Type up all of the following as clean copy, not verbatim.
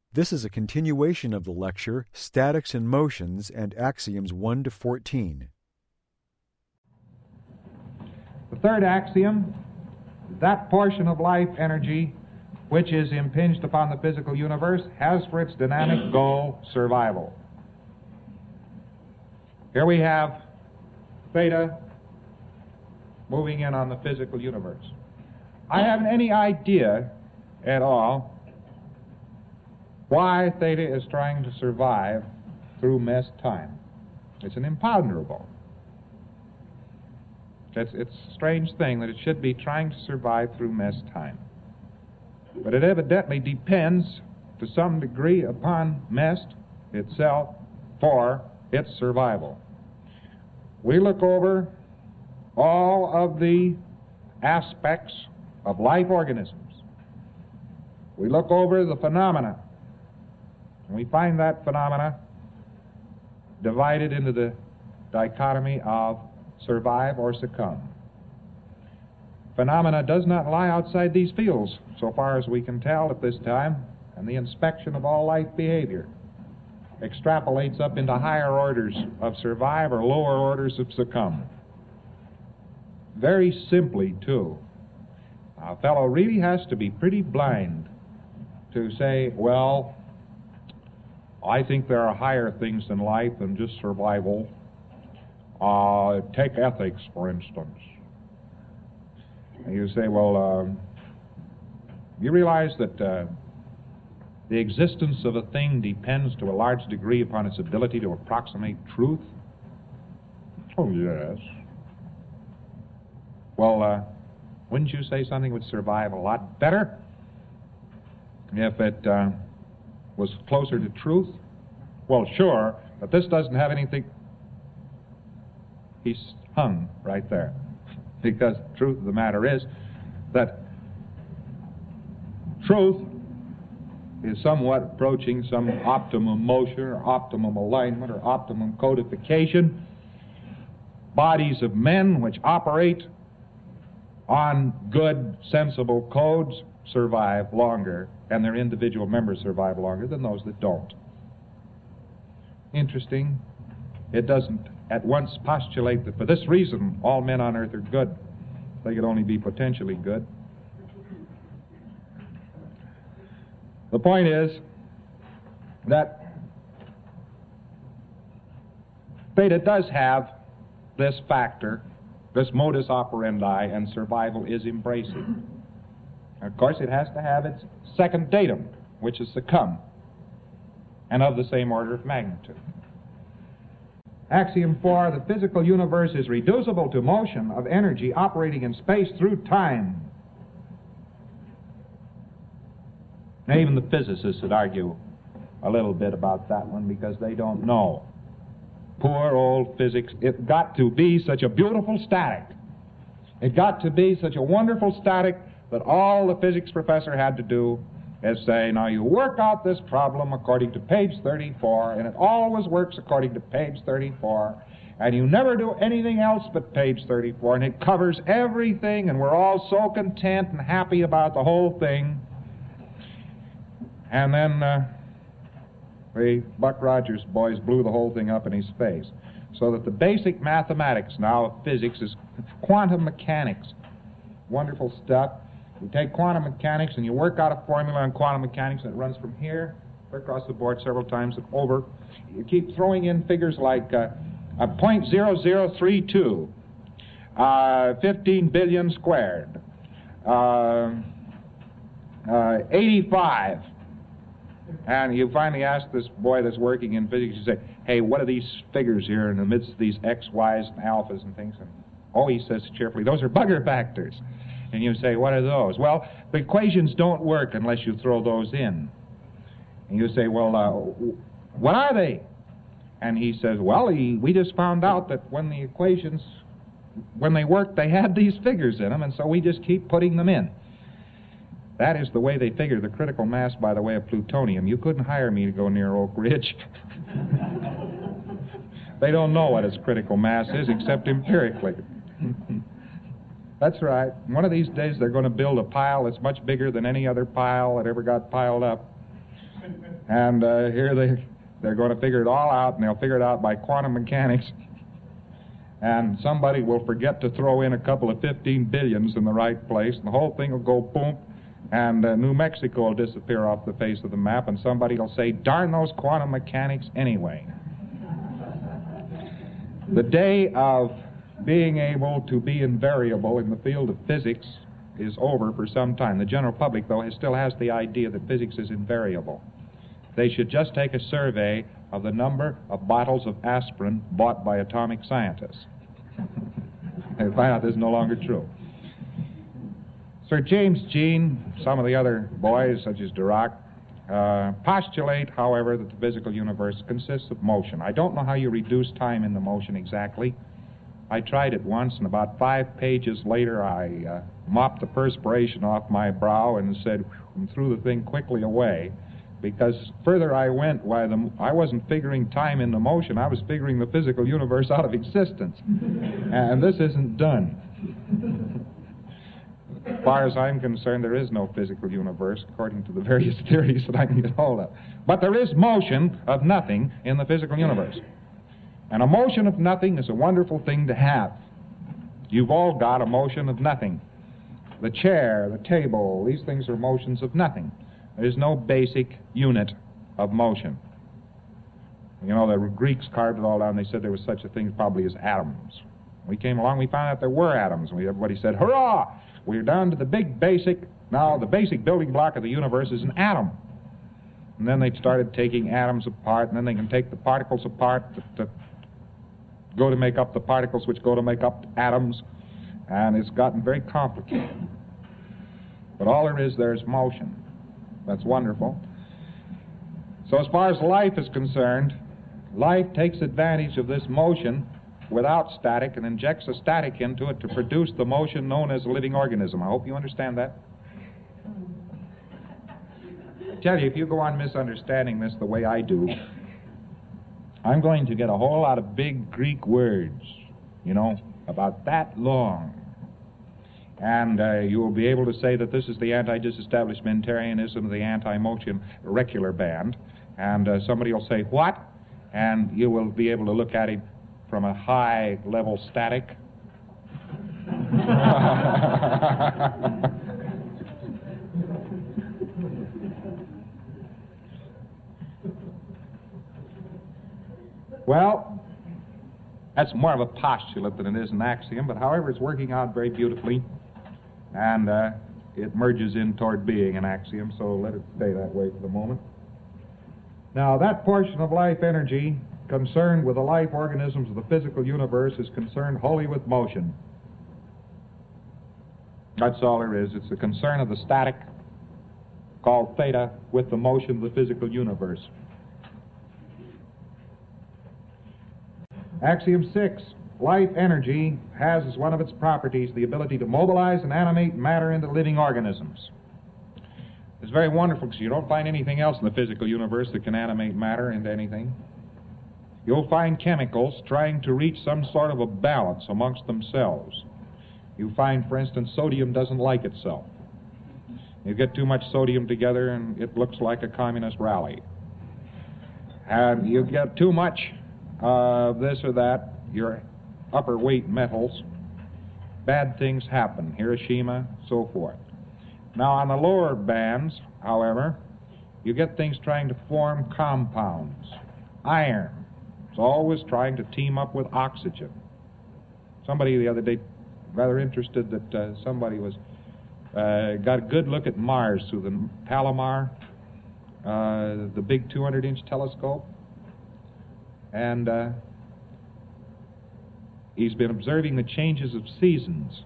This is a continuation of the lecture, Statics and Motions and Axioms 1 to 14. The third axiom, that portion of life energy which is impinged upon the physical universe has for its dynamic goal survival. Here we have theta moving in on the physical universe. I haven't any idea at all why theta is trying to survive through mess time. It's an imponderable. It's a strange thing that it should be trying to survive through mess time. But it evidently depends to some degree upon mess itself for its survival. We look over all of the aspects of life organisms. We look over the phenomena, and we find that phenomena divided into the dichotomy of survive or succumb. Phenomena does not lie outside these fields, so far as we can tell at this time, and the inspection of all life behavior extrapolates up into higher orders of survive or lower orders of succumb. Very simply, too, a fellow really has to be pretty blind to say, well, I think there are higher things in life than just survival. Take ethics, for instance. And you say, well, you realize that the existence of a thing depends to a large degree upon its ability to approximate truth? Oh, yes. Well, wouldn't you say something would survive a lot better if it was closer to truth? Well, sure, but this doesn't have anything. He's hung right there. Because the truth of the matter is that truth is somewhat approaching some optimum motion or optimum alignment or optimum codification. Bodies of men which operate on good, sensible codes survive longer, and their individual members survive longer than those that don't. Interesting. It doesn't at once postulate that for this reason all men on earth are good. They could only be potentially good. The point is that theta does have this factor, this modus operandi, and survival is embracing. Of course, it has to have its second datum, which is succumb, and of the same order of magnitude. Axiom 4, the physical universe is reducible to motion of energy operating in space through time. Now, even the physicists would argue a little bit about that one because they don't know. Poor old physics. It got to be such a beautiful static. It got to be such a wonderful static that all the physics professor had to do is say, now you work out this problem according to page 34, and it always works according to page 34, and you never do anything else but page 34, and it covers everything, and we're all so content and happy about the whole thing. And then the Buck Rogers boys blew the whole thing up in his face. So that the basic mathematics now of physics is quantum mechanics. Wonderful stuff. You take quantum mechanics and you work out a formula on quantum mechanics and it runs from here across the board several times and over. You keep throwing in figures like 0.0032, 15 billion squared, 85. And you finally ask this boy that's working in physics, you say, hey, what are these figures here in the midst of these X, Y's, and alphas and things? And, oh, he says cheerfully, those are bugger factors. And you say, what are those? Well, the equations don't work unless you throw those in. And you say, well, what are they? And he says, well, we just found out that when the equations, when they worked, they had these figures in them, and so we just keep putting them in. That is the way they figure the critical mass by the way of plutonium. You couldn't hire me to go near Oak Ridge. They don't know what its critical mass is except empirically. That's right. One of these days they're going to build a pile that's much bigger than any other pile that ever got piled up. And here they're going to figure it all out, and they'll figure it out by quantum mechanics. And somebody will forget to throw in a couple of 15 billions in the right place, and the whole thing will go boom, and New Mexico will disappear off the face of the map, and somebody will say, darn those quantum mechanics anyway. The day of being able to be invariable in the field of physics is over for some time. The general public, though, still has the idea that physics is invariable. They should just take a survey of the number of bottles of aspirin bought by atomic scientists. They find out this is no longer true. Sir James Jean, some of the other boys, such as Dirac, postulate, however, that the physical universe consists of motion. I don't know how you reduce time into motion exactly. I tried it once, and about 5 pages later, I mopped the perspiration off my brow and said, and threw the thing quickly away, because further I went, I wasn't figuring time into motion, I was figuring the physical universe out of existence. And this isn't done. As far as I'm concerned, there is no physical universe, according to the various theories that I can get hold of. But there is motion of nothing in the physical universe. And a motion of nothing is a wonderful thing to have. You've all got a motion of nothing. The chair, the table, these things are motions of nothing. There's no basic unit of motion. You know, the Greeks carved it all down. They said there was such a thing probably as atoms. We came along, we found out there were atoms. And everybody said, hurrah! We're down to the big basic. Now, the basic building block of the universe is an atom. And then they started taking atoms apart, and then they can take the particles apart that go to make up the particles which go to make up atoms. And it's gotten very complicated. But all there is, there's motion. That's wonderful. So as far as life is concerned, life takes advantage of this motion without static and injects a static into it to produce the motion known as a living organism. I hope you understand that. I tell you, if you go on misunderstanding this the way I do, I'm going to get a whole lot of big Greek words, you know, about that long. And you will be able to say that this is the anti-disestablishmentarianism of the anti-motion recular band. And somebody will say, what? And you will be able to look at him from a high-level static. Well, that's more of a postulate than it is an axiom, but however, it's working out very beautifully, and it merges in toward being an axiom, so let it stay that way for the moment. Now, that portion of life energy concerned with the life organisms of the physical universe is concerned wholly with motion. That's all there is. It's the concern of the static, called theta, with the motion of the physical universe. Axiom 6, life energy has as one of its properties the ability to mobilize and animate matter into living organisms. It's very wonderful because you don't find anything else in the physical universe that can animate matter into anything. You'll find chemicals trying to reach some sort of a balance amongst themselves. You find, for instance, sodium doesn't like itself. You get too much sodium together and it looks like a communist rally. And you get too much of this or that, your upper weight metals, bad things happen, Hiroshima, so forth. Now on the lower bands, however, you get things trying to form compounds. Iron is always trying to team up with oxygen. Somebody the other day, rather interested that somebody was got a good look at Mars through the Palomar, the big 200-inch telescope. And he's been observing the changes of seasons.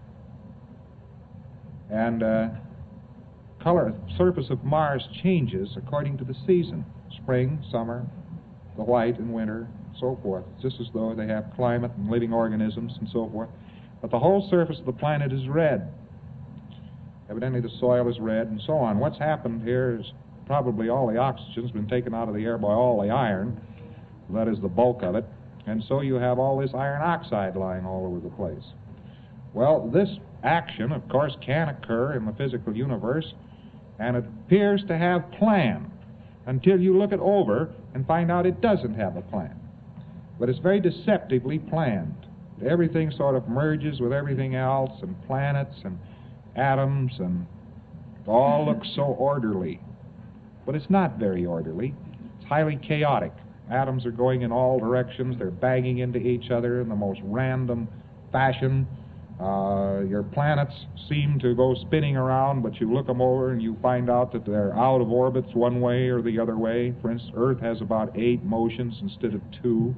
And surface of Mars changes according to the season. Spring, summer, the white in winter, so forth. It's just as though they have climate and living organisms and so forth. But the whole surface of the planet is red. Evidently the soil is red and so on. What's happened here is probably all the oxygen's been taken out of the air by all the iron. That is the bulk of it. And so you have all this iron oxide lying all over the place. Well, this action, of course, can occur in the physical universe, and it appears to have plan. until you look it over and find out it doesn't have a plan. But it's very deceptively planned. Everything sort of merges with everything else, and planets and atoms, and it all looks so orderly. But it's not very orderly. It's highly chaotic. Atoms are going in all directions. They're banging into each other in the most random fashion. Your planets seem to go spinning around, but you look them over and you find out that they're out of orbits one way or the other way. For instance, Earth has about 8 motions instead of 2.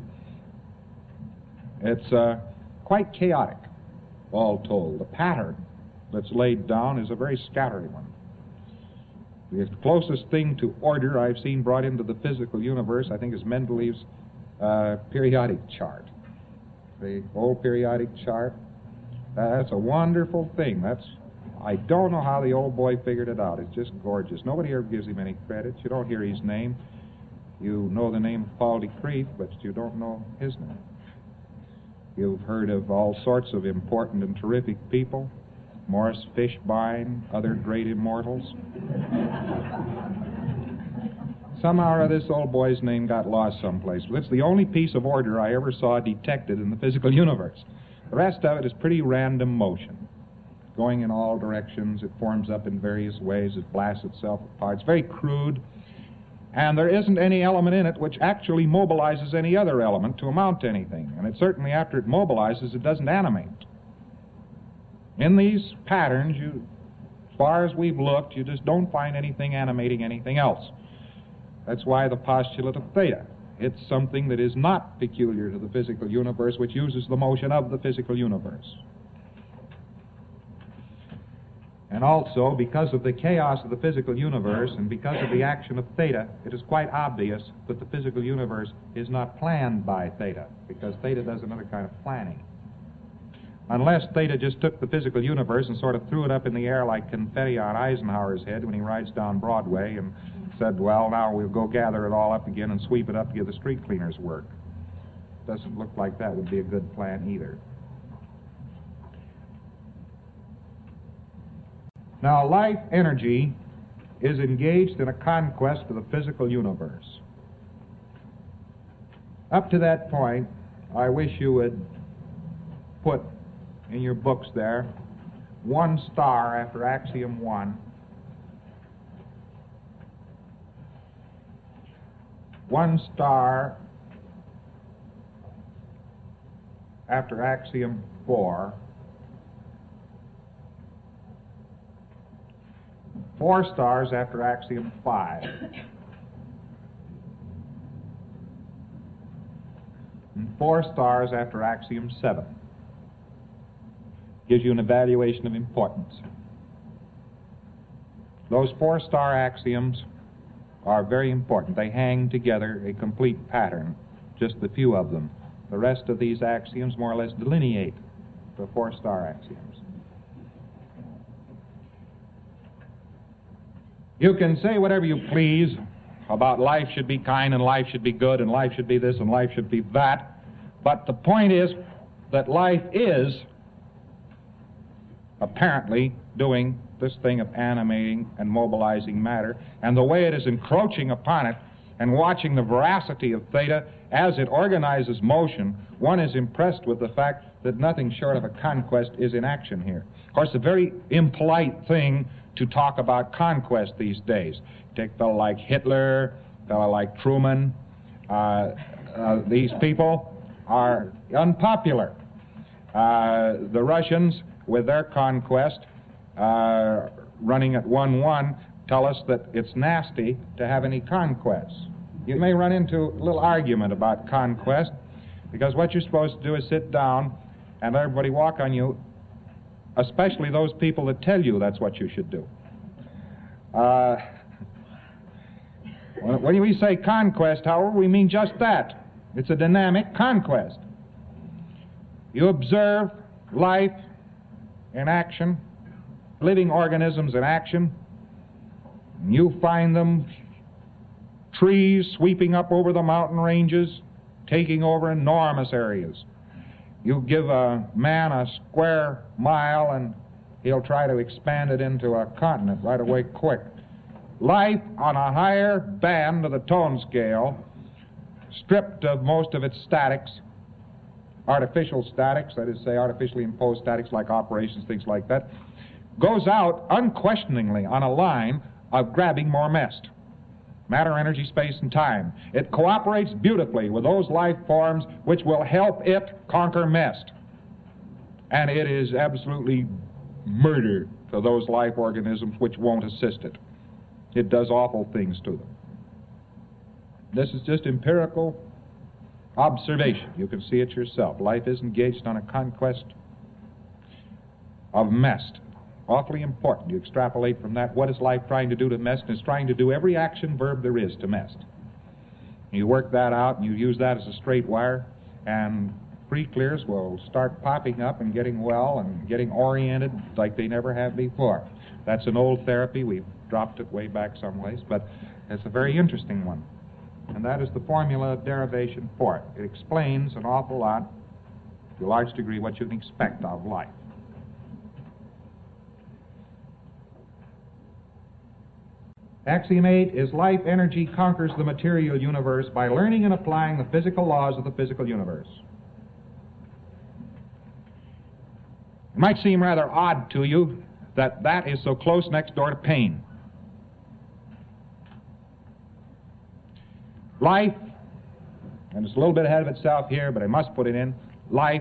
It's quite chaotic, all told. The pattern that's laid down is a very scattering one. The closest thing to order I've seen brought into the physical universe, I think, is Mendeleev's periodic chart. The old periodic chart. That's a wonderful thing. I don't know how the old boy figured it out. It's just gorgeous. Nobody ever gives him any credit. You don't hear his name. You know the name of Paul de Crieff, but you don't know his name. You've heard of all sorts of important and terrific people. Morris Fishbein, other great immortals. Somehow or other, this old boy's name got lost someplace. But it's the only piece of order I ever saw detected in the physical universe. The rest of it is pretty random motion, going in all directions. It forms up in various ways. It blasts itself apart. It's very crude. And there isn't any element in it which actually mobilizes any other element to amount to anything. And it certainly, after it mobilizes, it doesn't animate. In these patterns, as far as we've looked, you just don't find anything animating anything else. That's why the postulate of theta. It's something that is not peculiar to the physical universe, which uses the motion of the physical universe. And also, because of the chaos of the physical universe and because of the action of theta, it is quite obvious that the physical universe is not planned by theta, because theta does another kind of planning. Unless theta just took the physical universe and sort of threw it up in the air like confetti on Eisenhower's head when he rides down Broadway and said, well, now we'll go gather it all up again and sweep it up to give the street cleaners work. Doesn't look like that would be a good plan either. Now, life energy is engaged in a conquest of the physical universe. Up to that point, I wish you would put in your books there 1 star after axiom 1. 1 star after axiom 4. 4 stars after axiom 5. And 4 stars after axiom 7. Gives you an evaluation of importance. Those 4-star axioms are very important. They hang together a complete pattern, just a few of them. The rest of these axioms more or less delineate the 4-star axioms. You can say whatever you please about life should be kind and life should be good and life should be this and life should be that, but the point is that life is apparently doing this thing of animating and mobilizing matter, and the way it is encroaching upon it and watching the veracity of theta as it organizes motion, one is impressed with the fact that nothing short of a conquest is in action here. Of course, a very impolite thing to talk about conquest these days. Take a fellow like Hitler, a fellow like Truman. These people are unpopular. The Russians, with their conquest, running at 1-1, tell us that it's nasty to have any conquests. You may run into a little argument about conquest, because what you're supposed to do is sit down and let everybody walk on you, especially those people that tell you that's what you should do. When we say conquest, however, we mean just that. It's a dynamic conquest. You observe life in action, living organisms in action. You find them, trees sweeping up over the mountain ranges, taking over enormous areas. You give a man a square mile and he'll try to expand it into a continent right away quick. life on a higher band of the tone scale, stripped of most of its statics, artificial statics, that is, say, artificially imposed statics like operations, things like that, goes out unquestioningly on a line of grabbing more MEST. Matter, energy, space, and time. It cooperates beautifully with those life forms which will help it conquer MEST. And it is absolutely murder to those life organisms which won't assist it. It does awful things to them. This is just empirical observation. You can see it yourself. Life is engaged on a conquest of MEST. Awfully important. You extrapolate from that, what is life trying to do to MEST? It's trying to do every action verb there is to MEST. You work that out and you use that as a straight wire, and pre-clears will start popping up and getting well and getting oriented like they never have before. That's an old therapy. We've dropped it way back some ways, but it's a very interesting one. And that is the formula of derivation for it. It explains an awful lot, to a large degree, what you can expect of life. Axiom 8 is life energy conquers the material universe by learning and applying the physical laws of the physical universe. It might seem rather odd to you that that is so close next door to pain. Life, and it's a little bit ahead of itself here, but I must put it in, life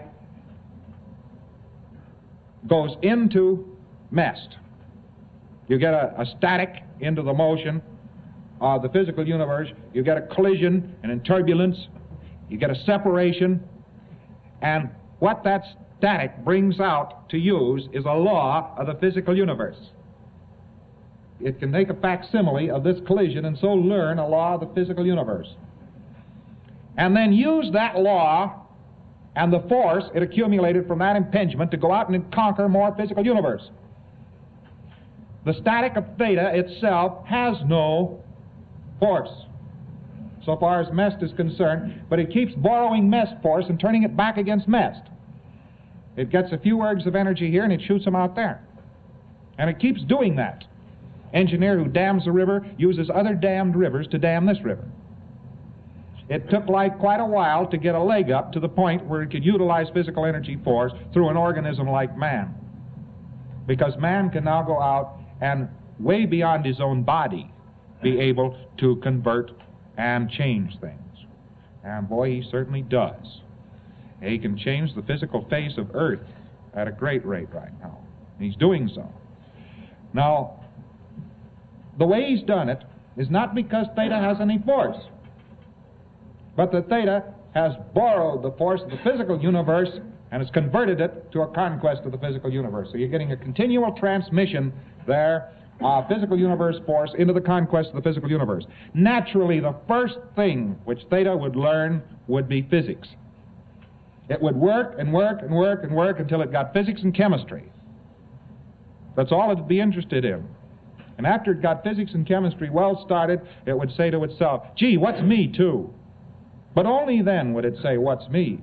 goes into MEST. You get a static into the motion of the physical universe, you get a collision and in turbulence, you get a separation, and what that static brings out to use is a law of the physical universe. It can make a facsimile of this collision and so learn a law of the physical universe. And then use that law and the force it accumulated from that impingement to go out and conquer more physical universe. The static of theta itself has no force, so far as MEST is concerned, but it keeps borrowing MEST force and turning it back against MEST. It gets a few ergs of energy here and it shoots them out there. And it keeps doing that. Engineer who dams a river uses other dammed rivers to dam this river. It took life quite a while to get a leg up to the point where it could utilize physical energy force through an organism like man. Because man can now go out and way beyond his own body be able to convert and change things. And boy, he certainly does. He can change the physical face of Earth at a great rate right now. He's doing so. Now, the way he's done it is not because theta has any force, but that theta has borrowed the force of the physical universe and has converted it to a conquest of the physical universe. So you're getting a continual transmission there of physical universe force into the conquest of the physical universe. Naturally, the first thing which theta would learn would be physics. It would work and work and work and work until it got physics and chemistry. That's all it would be interested in. And after it got physics and chemistry well started, it would say to itself, gee, what's me too? But only then would it say, what's me?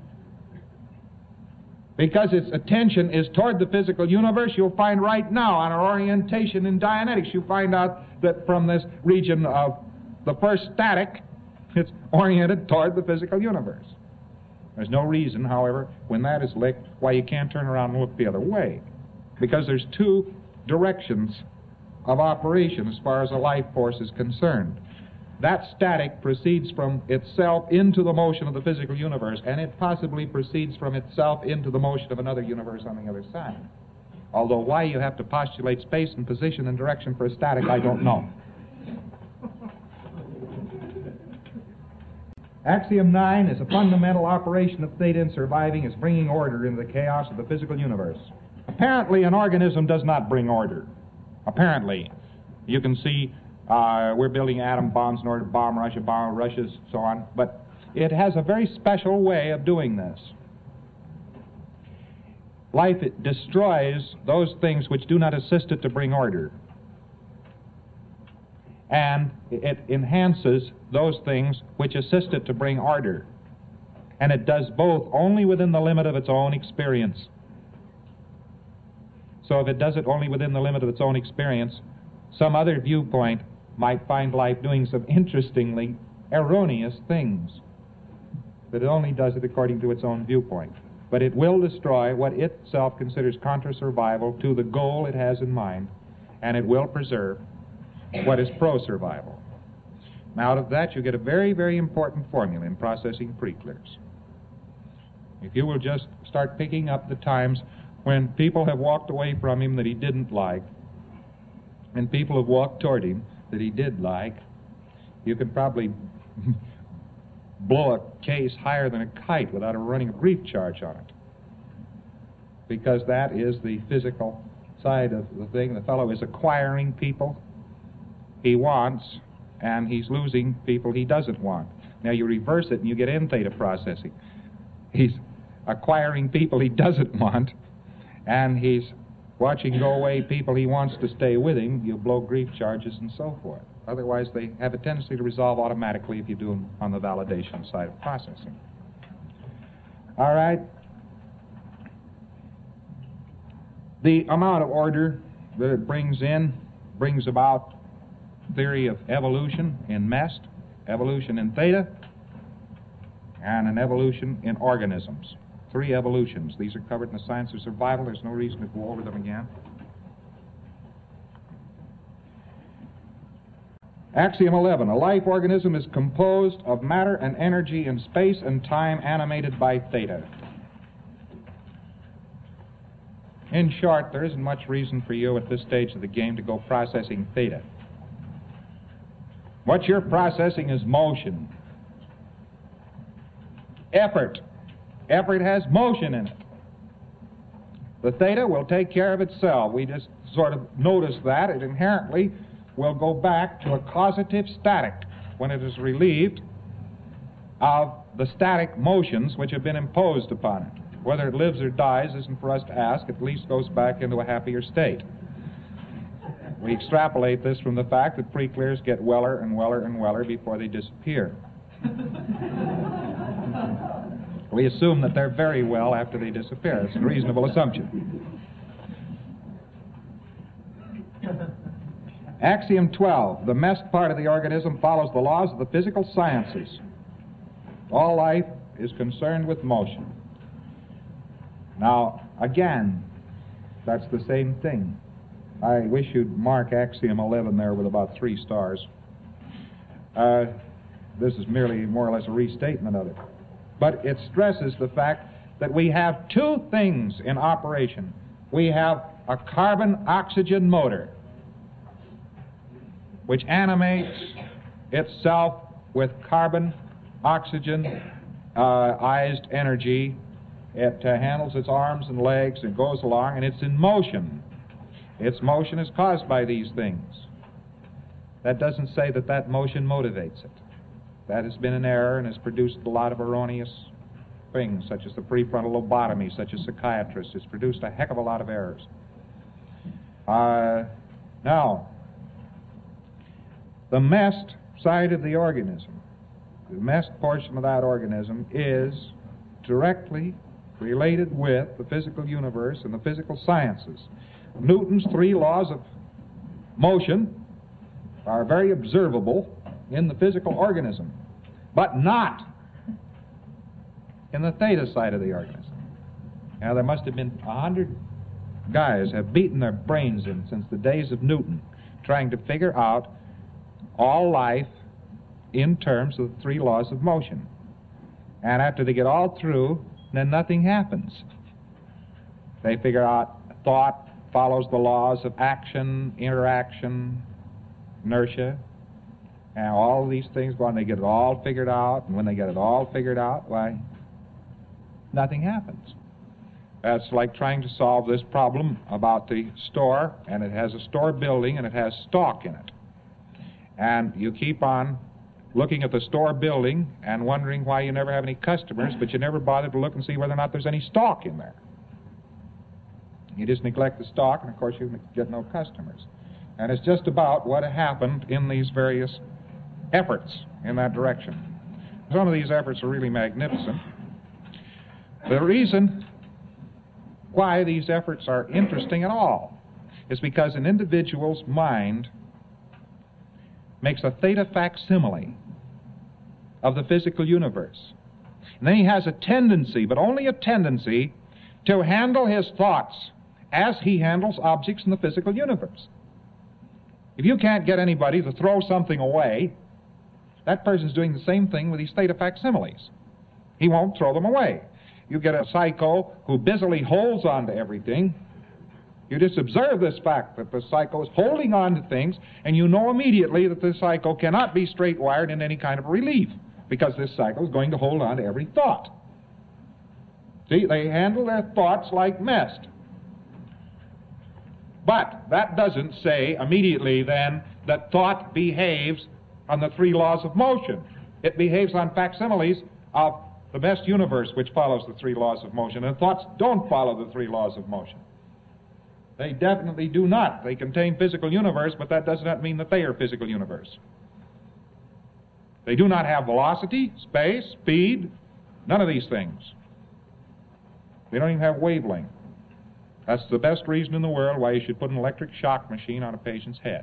Because its attention is toward the physical universe. You'll find right now on our orientation in Dianetics, you find out that from this region of the first static, it's oriented toward the physical universe. There's no reason, however, when that is licked, why you can't turn around and look the other way. Because there's two directions of operation as far as a life force is concerned. That static proceeds from itself into the motion of the physical universe, and it possibly proceeds from itself into the motion of another universe on the other side. Although why you have to postulate space and position and direction for a static, I don't know. Axiom 9 is a fundamental operation of theta in surviving is bringing order into the chaos of the physical universe. Apparently, an organism does not bring order. Apparently. You can see we're building atom bombs in order to bomb Russia, so on, but it has a very special way of doing this. Life, it destroys those things which do not assist it to bring order. And it enhances those things which assist it to bring order. And it does both only within the limit of its own experience. So if it does it only within the limit of its own experience, some other viewpoint might find life doing some interestingly erroneous things. But it only does it according to its own viewpoint. But it will destroy what it itself considers contra-survival to the goal it has in mind, and it will preserve what is pro-survival. Now, out of that, you get a very, very important formula in processing preclears. If you will just start picking up the times when people have walked away from him that he didn't like, and people have walked toward him that he did like, you could probably blow a case higher than a kite without running a brief charge on it. Because that is the physical side of the thing. The fellow is acquiring people he wants, and he's losing people he doesn't want. Now you reverse it and you get end theta processing. He's acquiring people he doesn't want, and he's watching go away people he wants to stay with him. You blow grief charges and so forth. Otherwise, they have a tendency to resolve automatically if you do them on the validation side of processing. All right. The amount of order that it brings about theory of evolution in MEST, evolution in theta, and an evolution in organisms. 3 evolutions. These are covered in the science of survival. There's no reason to go over them again. Axiom 11. A life organism is composed of matter and energy in space and time animated by theta. In short, there isn't much reason for you at this stage of the game to go processing theta. What you're processing is motion. Effort. Effort has motion in it. The theta will take care of itself. We just sort of notice that. It inherently will go back to a causative static when it is relieved of the static motions which have been imposed upon it. Whether it lives or dies isn't for us to ask. It at least goes back into a happier state. We extrapolate this from the fact that preclears get weller and weller and weller before they disappear. We assume that they're very well after they disappear. It's a reasonable assumption. Axiom 12. The MEST part of the organism follows the laws of the physical sciences. All life is concerned with motion. Now, again, that's the same thing. I wish you'd mark Axiom 11 there with about 3 stars. This is merely more or less a restatement of it. But it stresses the fact that we have 2 things in operation. We have a carbon-oxygen motor, which animates itself with carbon-oxygen-ized energy. It handles its arms and legs and goes along, and it's in motion. Its motion is caused by these things. That doesn't say that that motion motivates it. That has been an error and has produced a lot of erroneous things, such as the prefrontal lobotomy, such as psychiatrists. It's produced a heck of a lot of errors. Now, the MEST side of the organism, the MEST portion of that organism is directly related with the physical universe and the physical sciences. Newton's 3 laws of motion are very observable in the physical organism, but not in the theta side of the organism. Now, there must have been 100 guys have beaten their brains in since the days of Newton trying to figure out all life in terms of the 3 laws of motion. And after they get all through, then nothing happens. They figure out thought follows the laws of action, interaction, inertia, and all of these things go on. They get it all figured out, and when they get it all figured out, why, nothing happens. That's like trying to solve this problem about the store, and it has a store building, and it has stock in it. And you keep on looking at the store building and wondering why you never have any customers, but you never bother to look and see whether or not there's any stock in there. You just neglect the stock, and of course you get no customers. And it's just about what happened in these various efforts in that direction. Some of these efforts are really magnificent. The reason why these efforts are interesting at all is because an individual's mind makes a theta facsimile of the physical universe. And then he has a tendency, but only a tendency, to handle his thoughts as he handles objects in the physical universe. If you can't get anybody to throw something away, that person's doing the same thing with these theta facsimiles. He won't throw them away. You get a psycho who busily holds on to everything. You just observe this fact that the psycho is holding on to things, and you know immediately that this psycho cannot be straight-wired in any kind of relief, because this psycho is going to hold on to every thought. See, they handle their thoughts like mest. But that doesn't say immediately then that thought behaves on the three laws of motion. It behaves on facsimiles of the best universe, which follows the three laws of motion, and thoughts don't follow the three laws of motion. They definitely do not. They contain physical universe, but that does not mean that they are physical universe. They do not have velocity, space, speed, none of these things. They don't even have wavelength. That's the best reason in the world why you should put an electric shock machine on a patient's head.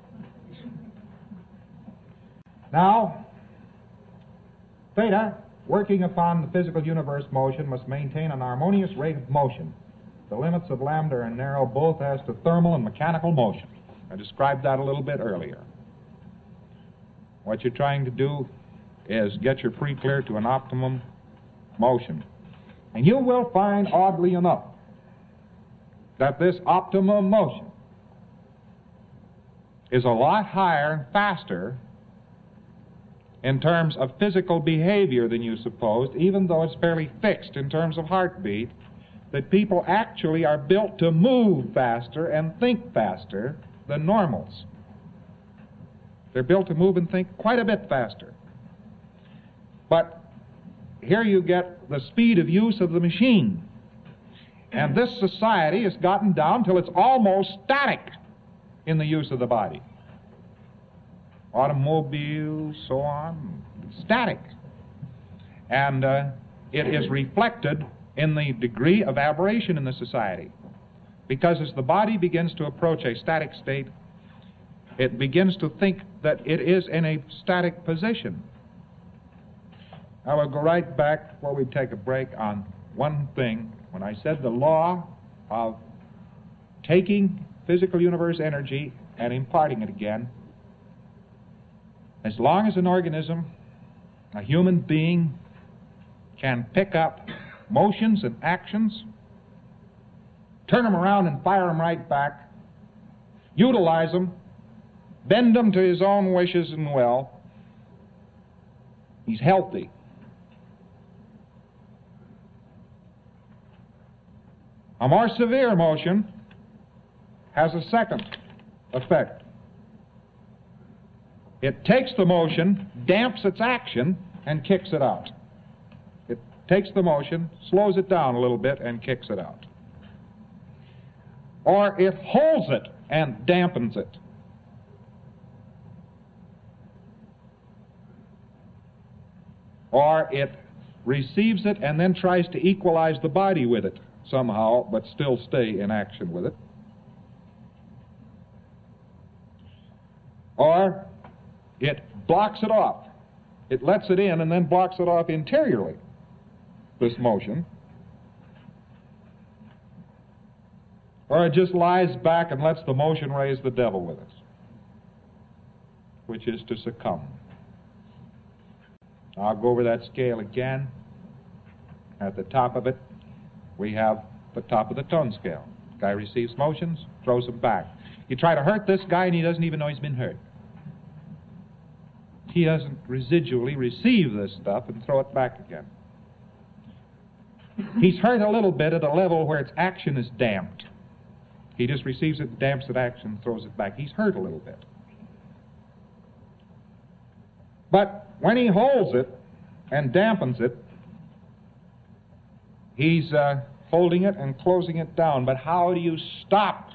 Now, theta, working upon the physical universe motion, must maintain an harmonious rate of motion. The limits of lambda are narrow both as to thermal and mechanical motion. I described that a little bit earlier. What you're trying to do is get your free clear to an optimum motion. And you will find, oddly enough, that this optimum motion is a lot higher and faster in terms of physical behavior than you supposed, even though it's fairly fixed in terms of heartbeat, that people actually are built to move faster and think faster than normals. They're built to move and think quite a bit faster. But here you get the speed of use of the machine. And this society has gotten down till it's almost static in the use of the body. Automobiles, so on, static. And it is reflected in the degree of aberration in the society. Because as the body begins to approach a static state, it begins to think that it is in a static position. I will go right back before we take a break on one thing. When I said the law of taking physical universe energy and imparting it again, as long as an organism, a human being, can pick up motions and actions, turn them around and fire them right back, utilize them, bend them to his own wishes and will, he's healthy. A more severe motion has a second effect. It takes the motion, damps its action, and kicks it out. It takes the motion, slows it down a little bit, and kicks it out. Or it holds it and dampens it. Or it receives it and then tries to equalize the body with it somehow, but still stay in action with it. Or it blocks it off. It lets it in and then blocks it off interiorly, this motion. Or it just lies back and lets the motion raise the devil with us, which is to succumb. I'll go over that scale again. At the top of it, we have the top of the tone scale. The guy receives motions, throws them back. You try to hurt this guy and he doesn't even know he's been hurt. He doesn't residually receive this stuff and throw it back again. He's hurt a little bit at a level where its action is damped. He just receives it, damps it, action, throws it back. He's hurt a little bit. But when he holds it and dampens it, he's holding it and closing it down. But how do you stop?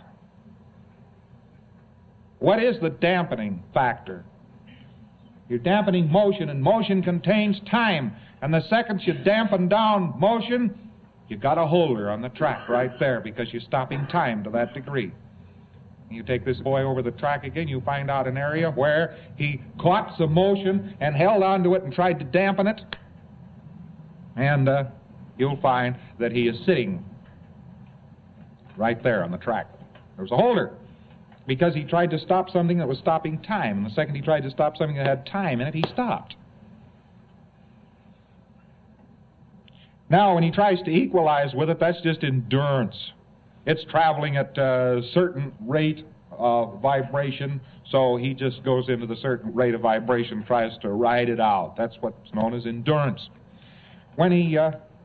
What is the dampening factor? You're dampening motion, and motion contains time. And the second you dampen down motion, you got a holder on the track right there because you're stopping time to that degree. You take this boy over the track again, you find out an area where he caught some motion and held onto it and tried to dampen it. And you'll find that he is sitting right there on the track. There was a holder because he tried to stop something that was stopping time. And the second he tried to stop something that had time in it, he stopped. Now, when he tries to equalize with it, that's just endurance. It's traveling at a certain rate of vibration, so he just goes into the certain rate of vibration, tries to ride it out. That's what's known as endurance. When he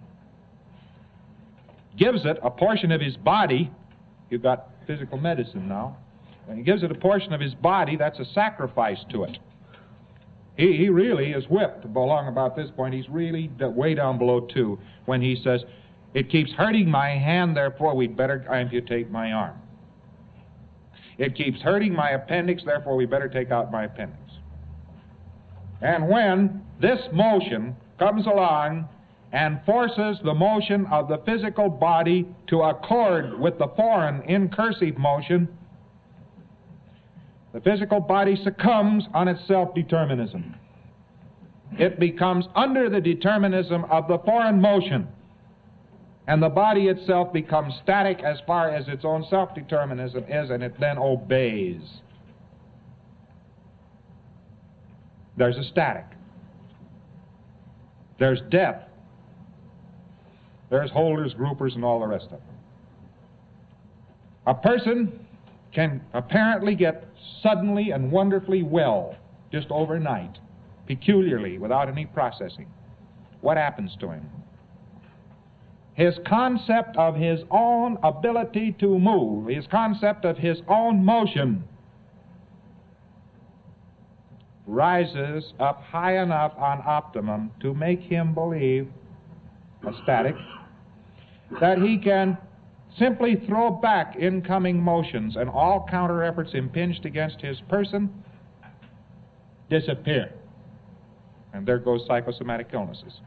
gives it a portion of his body, you've got physical medicine now, when he gives it a portion of his body, that's a sacrifice to it. He really is whipped along about this point. He's really way down below 2 when he says, "It keeps hurting my hand, therefore we'd better amputate my arm. It keeps hurting my appendix, therefore we better take out my appendix." And when this motion comes along and forces the motion of the physical body to accord with the foreign incursive motion, the physical body succumbs on its self-determinism. It becomes under the determinism of the foreign motion, and the body itself becomes static as far as its own self-determinism is, and it then obeys. There's a static. There's death. There's holders, groupers, and all the rest of them. A person can apparently get suddenly and wonderfully well just overnight, peculiarly, without any processing. What happens to him? His concept of his own ability to move, his concept of his own motion, rises up high enough on optimum to make him believe, a static, that he can simply throw back incoming motions, and all counter efforts impinged against his person disappear. And there goes psychosomatic illnesses.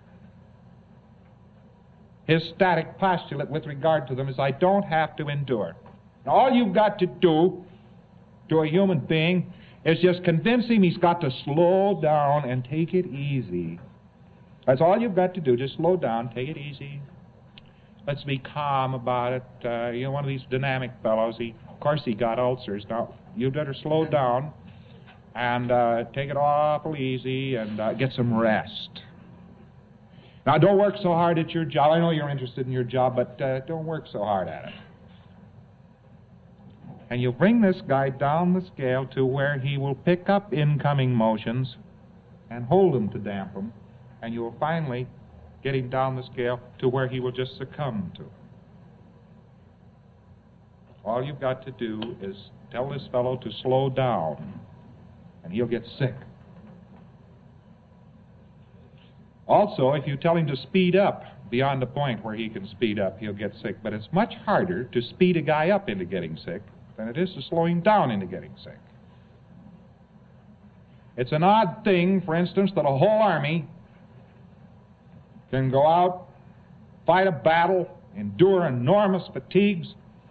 His static postulate with regard to them is, I don't have to endure. Now, all you've got to do to a human being is just convince him he's got to slow down and take it easy. That's all you've got to do. Just slow down, take it easy. Let's be calm about it. One of these dynamic fellows, of course he got ulcers. Now, you better slow down and take it awful easy and get some rest. Now, don't work so hard at your job. I know you're interested in your job, but don't work so hard at it. And you bring this guy down the scale to where he will pick up incoming motions and hold them to damp them, and you will finally get him down the scale to where he will just succumb to. All you've got to do is tell this fellow to slow down, and he'll get sick. Also, if you tell him to speed up beyond the point where he can speed up, he'll get sick. But it's much harder to speed a guy up into getting sick than it is to slow him down into getting sick. It's an odd thing, for instance, that a whole army can go out, fight a battle, endure enormous fatigues,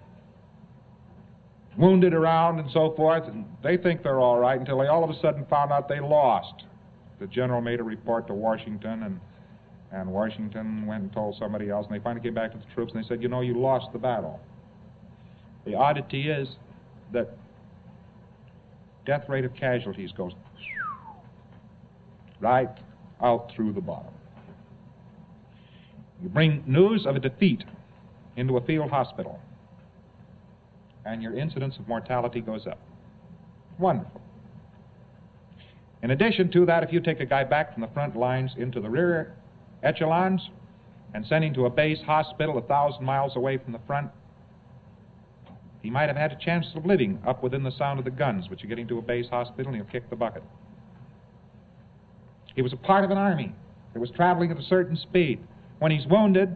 wounded around and so forth, and they think they're all right until they all of a sudden found out they lost. The general made a report to Washington, and Washington went and told somebody else, and they finally came back to the troops and they said, you know, you lost the battle. The oddity is that death rate of casualties goes right out through the bottom. You bring news of a defeat into a field hospital, and your incidence of mortality goes up. Wonderful. In addition to that, if you take a guy back from the front lines into the rear echelons and send him to a base hospital 1,000 miles away from the front, he might have had a chance of living up within the sound of the guns, but you get him to a base hospital and he'll kick the bucket. He was a part of an army that was traveling at a certain speed. When he's wounded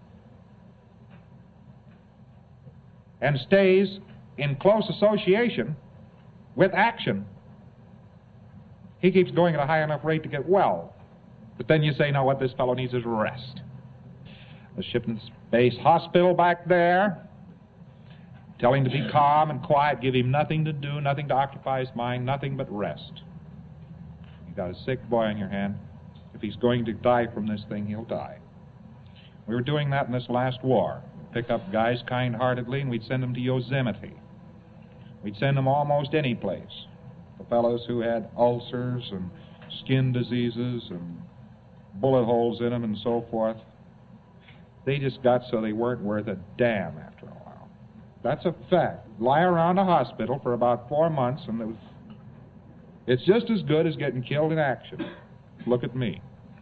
and stays in close association with action, he keeps going at a high enough rate to get well. But then you say, now what this fellow needs is rest. Let's ship him to this base hospital back there, Tell him to be calm and quiet. Give him nothing to do, nothing to occupy his mind, nothing but rest. You've got a sick boy on your hand. If he's going to die from this thing, he'll die. We were doing that in this last war. Pick up guys kind-heartedly, and we'd send them to Yosemite. We'd send them almost any place. The fellows who had ulcers and skin diseases and bullet holes in them and so forth, they just got so they weren't worth a damn after a while. That's a fact. Lie around a hospital for about 4 months, and it's just as good as getting killed in action. Look at me.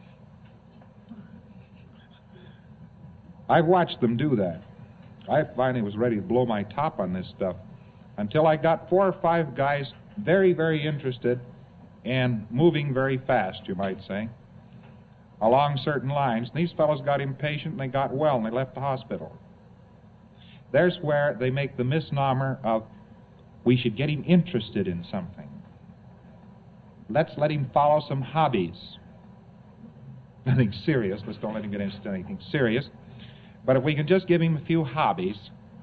I've watched them do that. I finally was ready to blow my top on this stuff until I got 4 or 5 guys very, very interested and moving very fast, you might say, along certain lines. And these fellows got impatient, and they got well, and they left the hospital. There's where they make the misnomer of, we should get him interested in something. Let's let him follow some hobbies. Nothing serious. Let's don't let him get into anything serious. But if we can just give him a few hobbies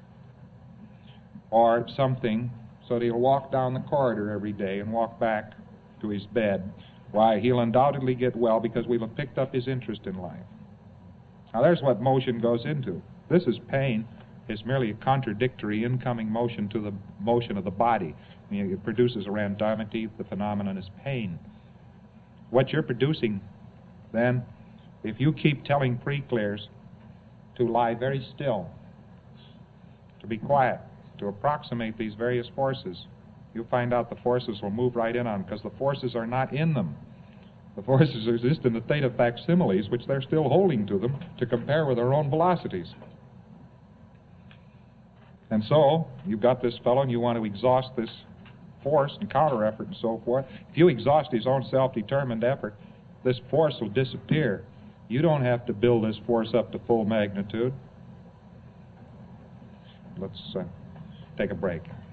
or something so that he'll walk down the corridor every day and walk back to his bed, why, he'll undoubtedly get well because we'll have picked up his interest in life. Now, there's what motion goes into. This is pain. It's merely a contradictory incoming motion to the motion of the body. I mean, it produces a randomity. The phenomenon is pain. What you're producing, then, if you keep telling pre-clears to lie very still, to be quiet, to approximate these various forces, you'll find out the forces will move right in on them, because the forces are not in them. The forces exist in the theta facsimiles, which they're still holding to them to compare with their own velocities. And so, you've got this fellow and you want to exhaust this force and counter effort and so forth. If you exhaust his own self-determined effort, this force will disappear. You don't have to build this force up to full magnitude. Let's take a break.